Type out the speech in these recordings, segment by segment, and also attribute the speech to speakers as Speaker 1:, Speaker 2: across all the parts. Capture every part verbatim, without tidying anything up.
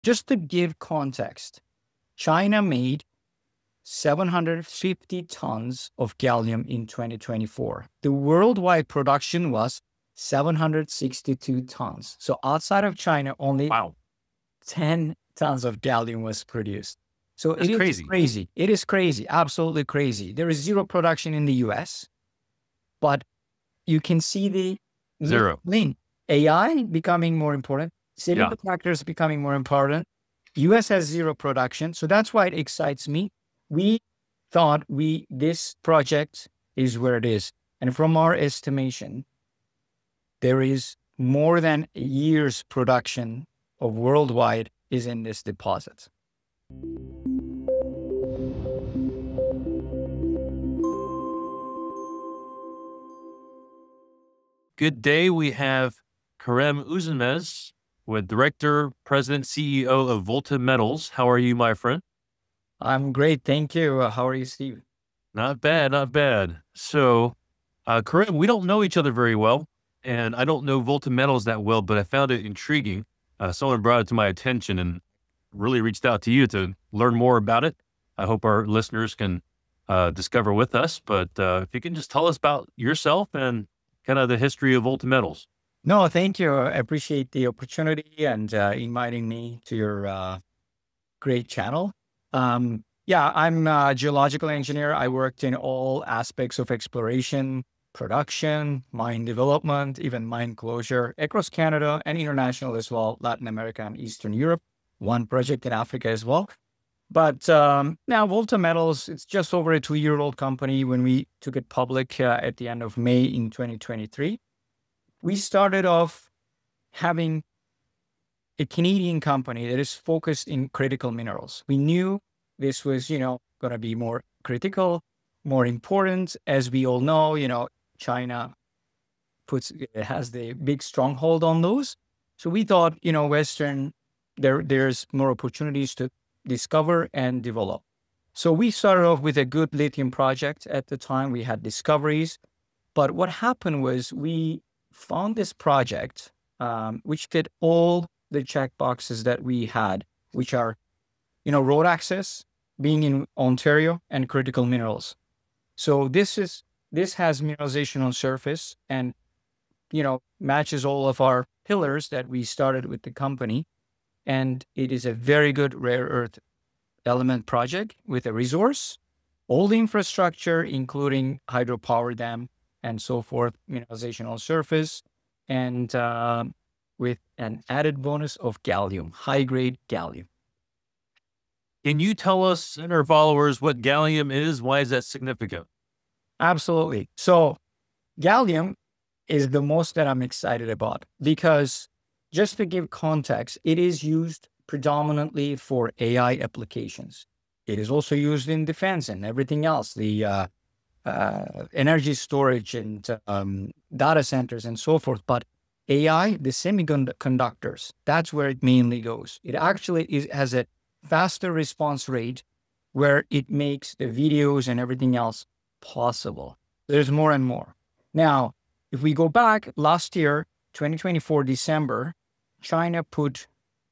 Speaker 1: Just to give context, China made seven hundred fifty tons of gallium in twenty twenty-four. The worldwide production was seven hundred sixty-two tons. So outside of China, only
Speaker 2: Wow.
Speaker 1: ten tons of gallium was produced. So
Speaker 2: That's
Speaker 1: it is
Speaker 2: crazy.
Speaker 1: crazy. It is crazy. Absolutely crazy. There is zero production in the U S, but you can see the
Speaker 2: Zero.
Speaker 1: link. A I becoming more important. Semiconductors becoming more important. U S has zero production. So that's why it excites me. We thought we this project is where it is. And from our estimation, there is more than a year's production of worldwide is in this deposit.
Speaker 2: Good day. We have Kerem Uzunmez, with Director, President, C E O of Volta Metals. How are you, my friend?
Speaker 1: I'm great. Thank you. Uh, how are you, Steve?
Speaker 2: Not bad, not bad. So, uh, Kerem, we don't know each other very well, and I don't know Volta Metals that well, but I found it intriguing. Uh, someone brought it to my attention and really reached out to you to learn more about it. I hope our listeners can uh, discover with us, but uh, if you can just tell us about yourself and kind of the history of Volta Metals.
Speaker 1: No, thank you. I appreciate the opportunity and uh, inviting me to your uh, great channel. Um, yeah, I'm a geological engineer. I worked in all aspects of exploration, production, mine development, even mine closure across Canada and international as well, Latin America and Eastern Europe, one project in Africa as well. But um, now Volta Metals, it's just over a two-year-old company. When we took it public uh, at the end of May in twenty twenty-three, we started off having a Canadian company that is focused in critical minerals. We knew this was, you know, going to be more critical, more important. As we all know, you know, China puts has the big stronghold on those. So we thought, you know, Western, there there's more opportunities to discover and develop. So we started off with a good lithium project at the time. We had discoveries, but what happened was we found this project um, which fit all the check boxes that we had, which are, you know, road access, being in Ontario, and critical minerals. So this is this has mineralization on surface, and you know matches all of our pillars that we started with the company, and it is a very good rare earth element project with a resource, all the infrastructure, including hydropower dam and so forth, mineralization on surface, and uh, with an added bonus of gallium, high-grade gallium.
Speaker 2: Can you tell us and our followers what gallium is? Why is that significant?
Speaker 1: Absolutely. So gallium is the most that I'm excited about because, just to give context, it is used predominantly for A I applications. It is also used in defense and everything else, the uh, uh, energy storage and um, data centers and so forth. But A I, the semiconductors, that's where it mainly goes. It actually is, has a faster response rate where it makes the videos and everything else possible. There's more and more. Now, if we go back last year, twenty twenty-four, December, China put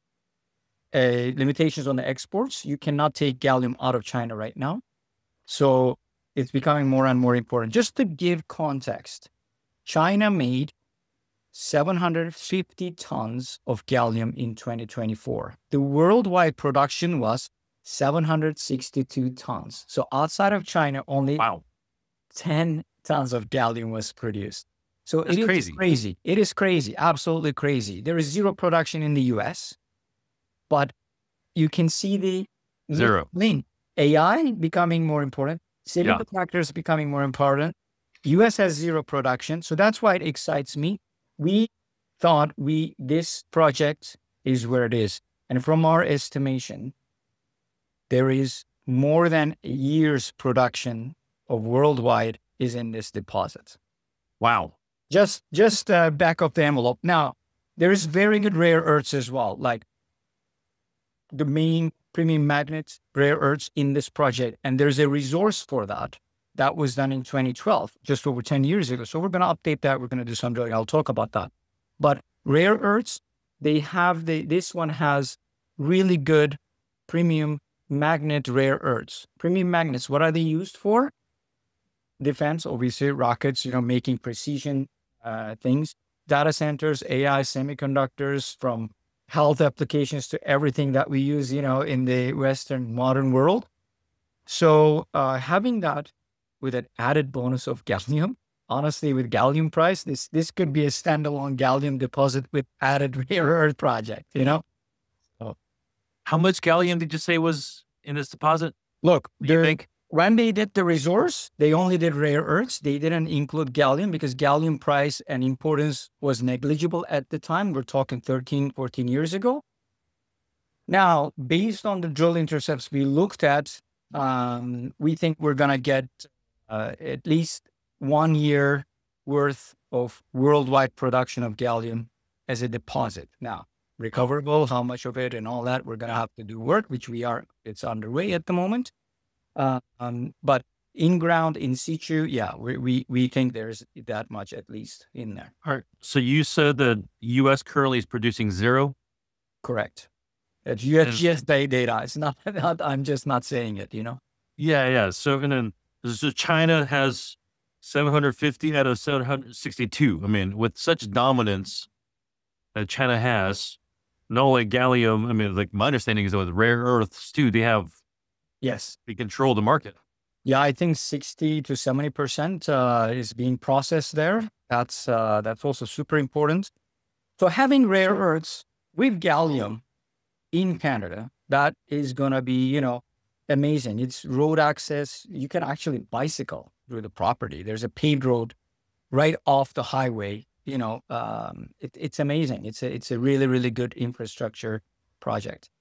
Speaker 1: uh, limitations on the exports. You cannot take gallium out of China right now. So it's becoming more and more important. Just to give context, China made seven hundred fifty tons of gallium in twenty twenty-four. The worldwide production was seven hundred sixty-two tons. So outside of China, only
Speaker 2: Wow.
Speaker 1: ten tons of gallium was produced. So
Speaker 2: That's
Speaker 1: it is
Speaker 2: crazy.
Speaker 1: crazy. It is crazy. Absolutely crazy. There is zero production in the U S, but you can see the
Speaker 2: Zero.
Speaker 1: link. A I becoming more important. Semiconductors becoming more important. U S has zero production. So that's why it excites me. We thought we this project is where it is. And from our estimation, there is more than a year's production of worldwide is in this deposit.
Speaker 2: Wow.
Speaker 1: Just just uh, back of the envelope. Now, there is very good rare earths as well, like the main premium magnets, rare earths in this project. And there's a resource for that. That was done in twenty twelve, just over ten years ago. So we're going to update that. We're going to do something. I'll talk about that. But rare earths, they have the, this one has really good premium magnet rare earths. Premium magnets, what are they used for? Defense, obviously, rockets, you know, making precision uh, things, data centers, A I, semiconductors, from health applications to everything that we use, you know, in the Western modern world. So uh, having that with an added bonus of gallium, honestly, with gallium price, this this could be a standalone gallium deposit with added rare earth project, you know? So,
Speaker 2: How much gallium did you say was in this deposit?
Speaker 1: look,
Speaker 2: Do you
Speaker 1: there,
Speaker 2: think?
Speaker 1: when they did the resource, they only did rare earths. They didn't include gallium because gallium price and importance was negligible at the time. We're talking thirteen, fourteen years ago. Now, based on the drill intercepts we looked at, um, we think we're going to get uh, at least one year worth of worldwide production of gallium as a deposit. Now, recoverable, how much of it and all that, we're going to have to do work, which we are, it's underway at the moment. Uh, um, but in ground, in situ, yeah, we, we, we think there's that much at least in there.
Speaker 2: All right. So you said the U S currently is producing zero?
Speaker 1: Correct. It's U S G S data. It's not, not, I'm just not saying it, you know?
Speaker 2: Yeah, yeah. So, and then so China has seven hundred fifty out of seven hundred sixty-two. I mean, with such dominance that China has, not only gallium, I mean, like my understanding is that with rare earths too, they have,
Speaker 1: Yes.
Speaker 2: they control the market.
Speaker 1: Yeah, I think sixty to seventy percent uh, is being processed there. That's, uh, that's also super important. So having rare earths with gallium in Canada, that is going to be, you know, amazing. It's road access. You can actually bicycle through the property. There's a paved road right off the highway. You know, um, it, it's amazing. It's a, it's a really, really good infrastructure project.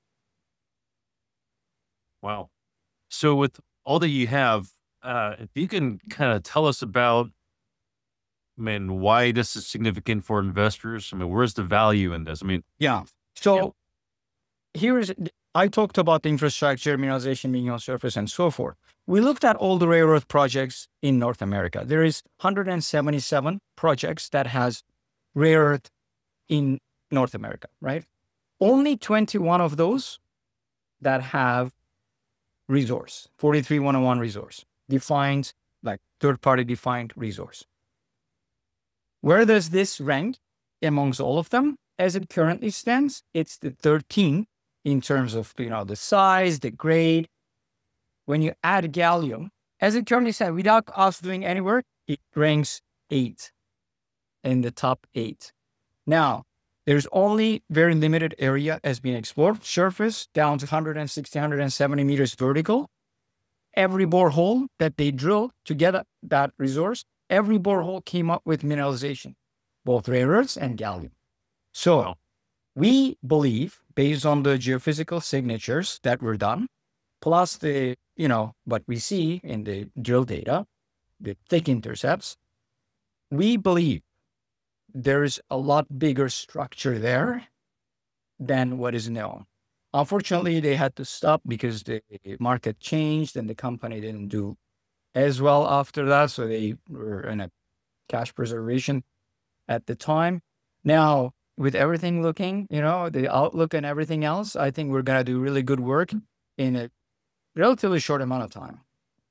Speaker 2: Wow. So with all that you have, uh, if you can kind of tell us about, I mean, why this is significant for investors. I mean, where's the value in this? I mean,
Speaker 1: Yeah. So
Speaker 2: yeah.
Speaker 1: here is, I talked about the infrastructure, mineralization being on surface and so forth. We looked at all the rare earth projects in North America. There is one hundred seventy-seven projects that has rare earth in North America, right? Only twenty-one of those that have resource, forty-three one oh one resource, defined, like third-party defined resource. Where does this rank amongst all of them? As it currently stands, it's the thirteenth in terms of, you know, the size, the grade. When you add gallium, as it currently stands, without us doing any work, it ranks eight in the top eight. Now, there's only very limited area has been explored, surface down to one hundred sixty, one hundred seventy meters vertical. Every borehole that they drilled to get that resource, every borehole came up with mineralization, both rare earths and gallium. So
Speaker 2: Wow.
Speaker 1: we believe, based on the geophysical signatures that were done, plus the, you know, what we see in the drill data, the thick intercepts, we believe there is a lot bigger structure there than what is known. Unfortunately, they had to stop because the market changed and the company didn't do as well after that. So they were in a cash preservation at the time. Now, with everything looking, you know, the outlook and everything else, I think we're going to do really good work in a relatively short amount of time.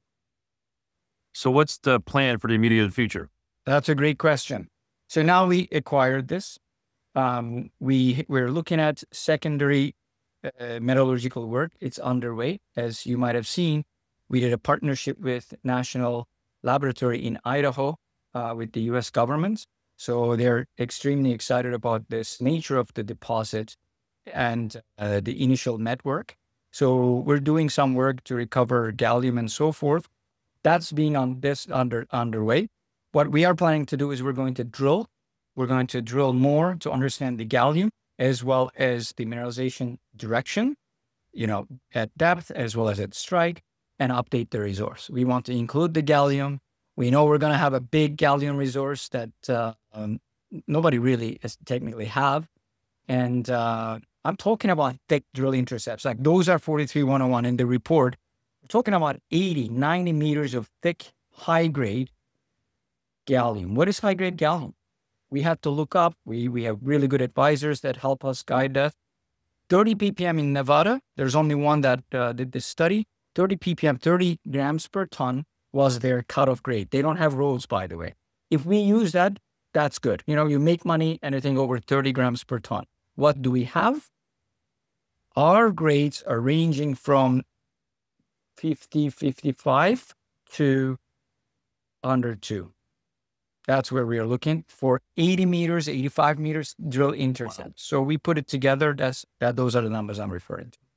Speaker 2: So what's the plan for the immediate future?
Speaker 1: That's a great question. So now we acquired this. Um, we, we're looking at secondary uh, metallurgical work. It's underway. As you might have seen, we did a partnership with National Laboratory in Idaho uh, with the U S government. So they're extremely excited about this nature of the deposit and uh, the initial network. So we're doing some work to recover gallium and so forth. That's being on this under underway. What we are planning to do is we're going to drill. We're going to drill more to understand the gallium as well as the mineralization direction, you know, at depth as well as at strike, and update the resource. We want to include the gallium. We know we're going to have a big gallium resource that uh, um, nobody really is technically have. And uh, I'm talking about thick drill intercepts. Like those are forty-three one oh one in the report. We're talking about eighty, ninety meters of thick, high-grade gallium. What is high-grade gallium? We have to look up. We, we have really good advisors that help us guide that. thirty P P M in Nevada. There's only one that uh, did this study. thirty P P M, thirty grams per ton was their cutoff grade. They don't have roads, by the way. If we use that, that's good. You know, you make money anything over thirty grams per ton. What do we have? Our grades are ranging from fifty, fifty-five to under two. That's where we are looking for eighty meters, eighty-five meters drill intercept. Wow. So we put it together. That's that. Those are the numbers I'm referring to.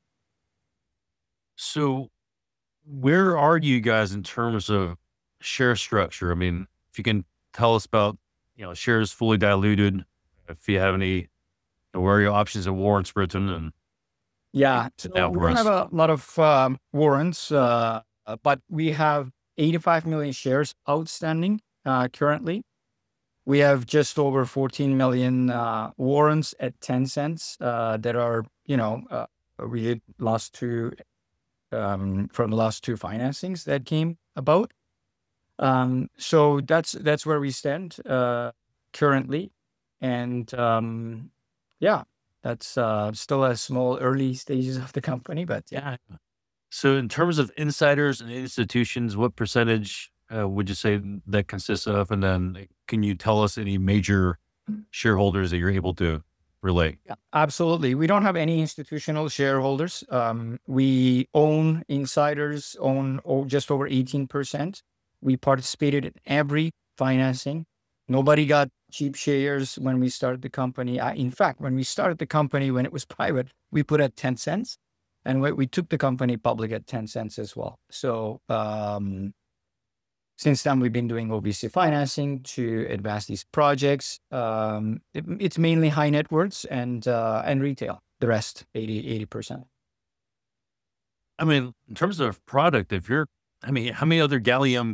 Speaker 2: So where are you guys in terms of share structure? I mean, if you can tell us about, you know, shares fully diluted, if you have any, where are your options and warrants written? And
Speaker 1: yeah, so we don't have a lot of um, warrants, uh, but we have eighty-five million shares outstanding uh, currently. We have just over fourteen million uh, warrants at ten cents uh, that are, you know, uh, we did last two um, from the last two financings that came about. Um, so that's that's where we stand uh, currently, and um, yeah. That's uh, still a small early stages of the company, but yeah.
Speaker 2: So in terms of insiders and institutions, what percentage uh, would you say that consists of? And then can you tell us any major shareholders that you're able to relate?
Speaker 1: Yeah, absolutely. We don't have any institutional shareholders. Um, we own insiders, own oh, just over eighteen percent. We participated in every financing. Nobody got cheap shares when we started the company. I, in fact, when we started the company, when it was private, we put at ten cents, and we, we took the company public at ten cents as well. So um, since then, we've been doing O V C financing to advance these projects. Um, it, it's mainly high net worths and uh, and retail. The rest, eighty percent.
Speaker 2: I mean, in terms of product, if you're, I mean, how many other gallium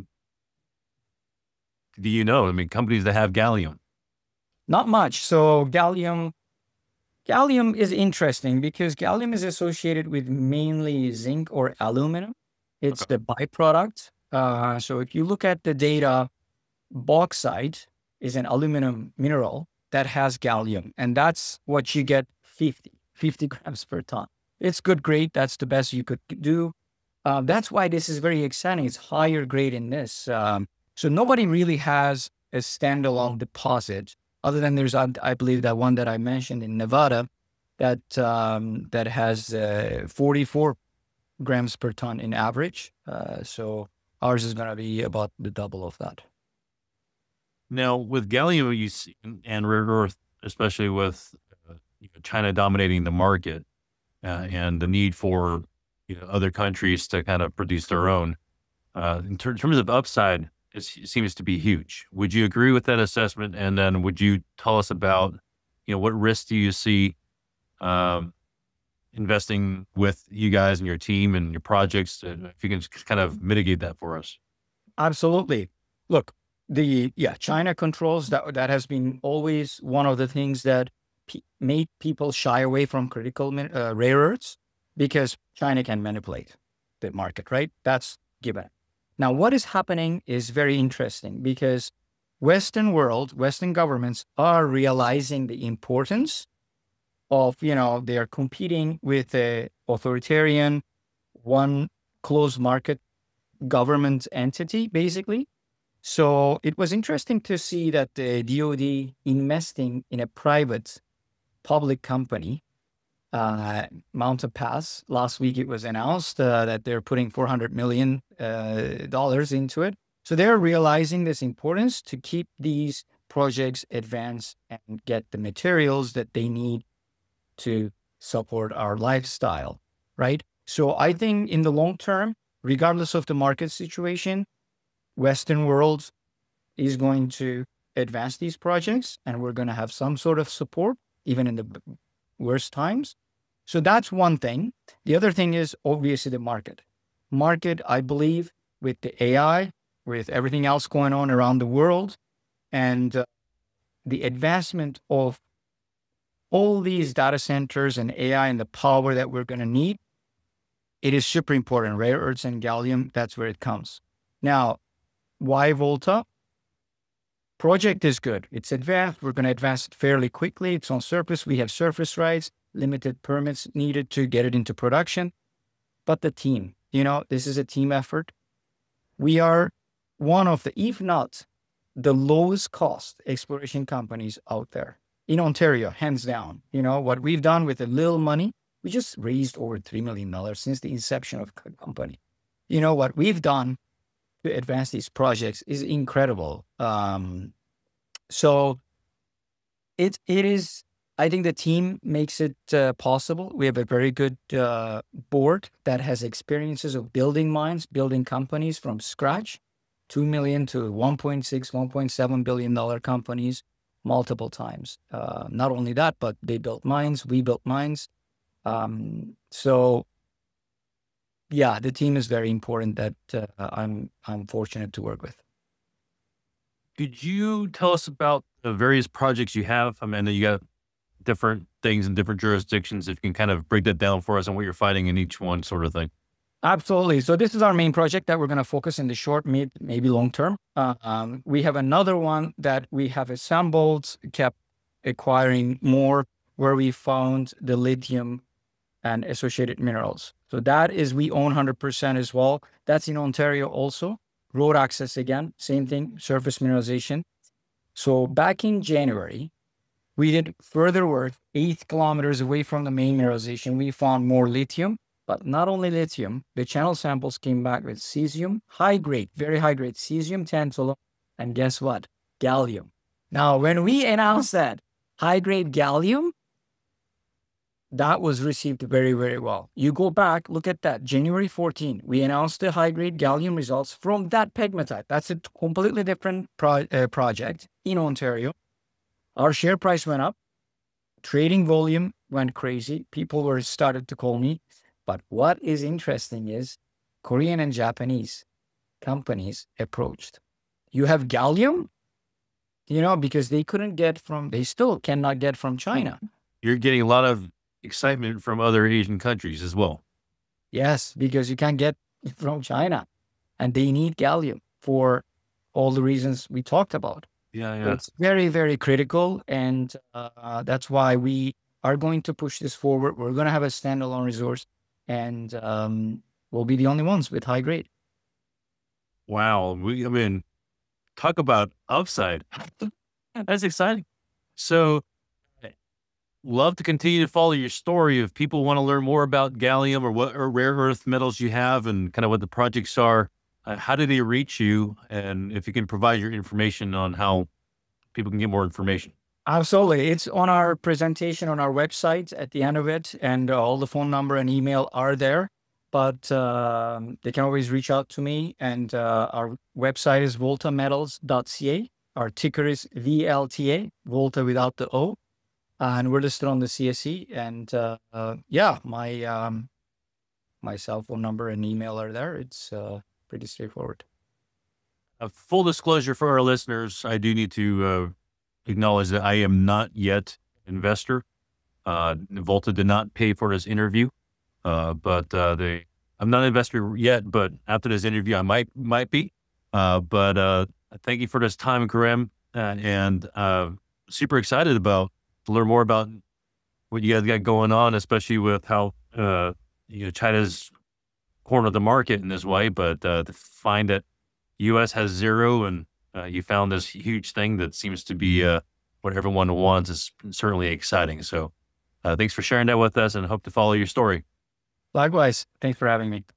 Speaker 2: do you know? I mean, companies that have gallium.
Speaker 1: Not much. So gallium, gallium is interesting because gallium is associated with mainly zinc or aluminum. It's okay. The byproduct. Uh, so if you look at the data, bauxite is an aluminum mineral that has gallium, and that's what you get fifty, fifty grams per ton. It's good grade. That's the best you could do. Uh, that's why this is very exciting. It's higher grade in this. Um, so nobody really has a standalone deposit. Other than there's, I believe, that one that I mentioned in Nevada that um, that has uh, forty-four grams per ton in average. Uh, so ours is going to be about the double of that.
Speaker 2: Now, with gallium you see, and rare earth, especially with uh, China dominating the market uh, and the need for you know, other countries to kind of produce their own, uh, in ter terms of upside, it seems to be huge. Would you agree with that assessment? And then would you tell us about, you know, what risks do you see um, investing with you guys and your team and your projects? If you can just kind of mitigate that for us.
Speaker 1: Absolutely. Look, the, yeah, China controls that. That has been always one of the things that pe made people shy away from critical uh, rare earths, because China can manipulate the market, right? That's given. Now, what is happening is very interesting because Western world, Western governments are realizing the importance of, you know, they are competing with a authoritarian, one closed market government entity, basically. So it was interesting to see that the D O D investing in a private public company, Uh, Mountain Pass. Last week it was announced uh, that they're putting four hundred million dollars uh, into it. So they're realizing this importance to keep these projects advanced and get the materials that they need to support our lifestyle, right? So I think in the long term, regardless of the market situation, Western world is going to advance these projects, and we're going to have some sort of support, even in the worst times. So that's one thing. The other thing is obviously the market. Market, I believe, with the A I, with everything else going on around the world, and uh, the advancement of all these data centers and A I and the power that we're going to need, it is super important. Rare earths and gallium, that's where it comes. Now, why Volta? Project is good. It's advanced. We're going to advance it fairly quickly. It's on surface. We have surface rights. limited permits needed to get it into production. But the team, you know, this is a team effort. We are one of the, if not the lowest cost exploration companies out there in Ontario, hands down. You know, what we've done with a little money, we just raised over three million dollars since the inception of the company. You know, what we've done to advance these projects is incredible. Um, so it, it is, I think the team makes it uh, possible. We have a very good uh, board that has experiences of building mines, building companies from scratch, two million to one point six, one point seven billion dollar companies multiple times. Uh, not only that, but they built mines, we built mines. Um, so yeah, the team is very important that uh, I'm, I'm fortunate to work with.
Speaker 2: Could you tell us about the various projects you have? I mean, you got different things in different jurisdictions. If you can kind of break that down for us and what you're finding in each one, sort of thing.
Speaker 1: Absolutely. So this is our main project that we're going to focus in the short, mid, maybe long term. Uh, um, we have another one that we have assembled, kept acquiring more, where we found the lithium and associated minerals. So that is, we own one hundred percent as well. That's in Ontario also. Road access again, same thing, surface mineralization. So back in January, we did further work eight kilometers away from the main mineralization. We found more lithium, but not only lithium, the channel samples came back with cesium, high grade, very high grade cesium, tantalum, and guess what? Gallium. Now, when we announced that high grade gallium, that was received very, very well. You go back, look at that, January fourteenth, we announced the high grade gallium results from that pegmatite. That's a completely different pro uh, project in Ontario. Our share price went up, trading volume went crazy. People were started to call me. But what is interesting is Korean and Japanese companies approached. You have gallium, you know, because they couldn't get from, they still cannot get from China.
Speaker 2: You're getting a lot of excitement from other Asian countries as well.
Speaker 1: Yes, because you can't get from China and they need gallium for all the reasons we talked about.
Speaker 2: Yeah, yeah.
Speaker 1: So it's very, very critical. And uh, that's why we are going to push this forward. We're going to have a standalone resource and um, we'll be the only ones with high grade.
Speaker 2: Wow. We, I mean, talk about upside. That's exciting. So love to continue to follow your story. If people want to learn more about gallium or what or rare earth metals you have and kind of what the projects are, uh, how do they reach you? And if you can provide your information on how people can get more information.
Speaker 1: Absolutely. It's on our presentation on our website at the end of it, and uh, all the phone number and email are there, but um, they can always reach out to me. And uh, our website is volta metals dot c a. Our ticker is V L T A, Volta without the O. And we're listed on the C S E. And uh, uh, yeah, my um, my cell phone number and email are there. It's uh, pretty straightforward.
Speaker 2: A full disclosure for our listeners, I do need to uh, acknowledge that I am not yet an investor. Uh, Volta did not pay for this interview, uh, but uh, they, I'm not an investor yet, but after this interview, I might might be. Uh, but uh, thank you for this time, Karim, uh, and uh, super excited about to learn more about what you guys got going on, especially with how uh, you know China's cornered the market in this way. But uh, to find that U S has zero, and uh, you found this huge thing that seems to be uh, what everyone wants is certainly exciting. So, uh, thanks for sharing that with us, and hope to follow your story.
Speaker 1: Likewise, thanks for having me.